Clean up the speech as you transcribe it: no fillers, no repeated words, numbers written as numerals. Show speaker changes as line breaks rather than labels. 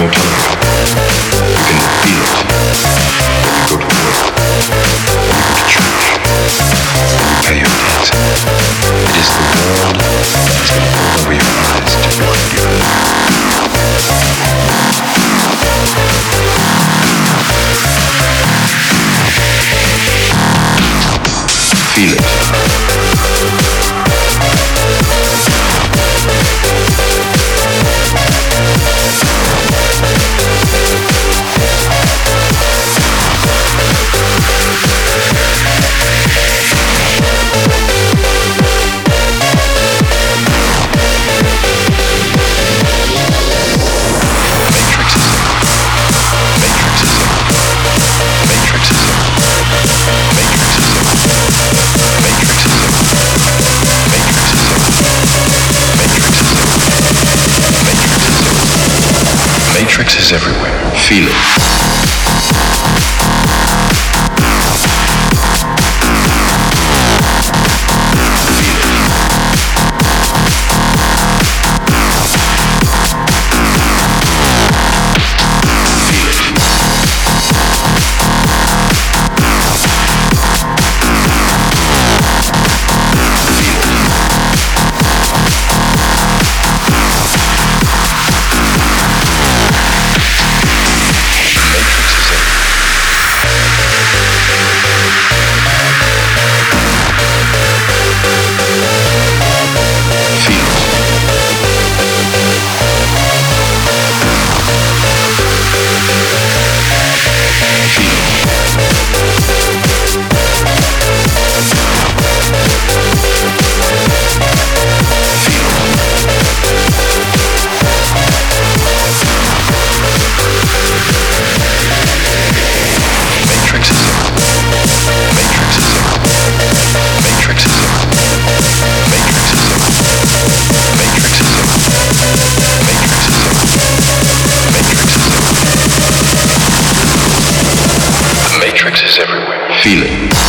no telling you. You can feel it when you go to work, when you go to church, when you pay your debt. It is the world that's going to pull over your eyes to blind you. Feel it. Matrix is everywhere. Feel it. Matrix is everywhere. Feel it.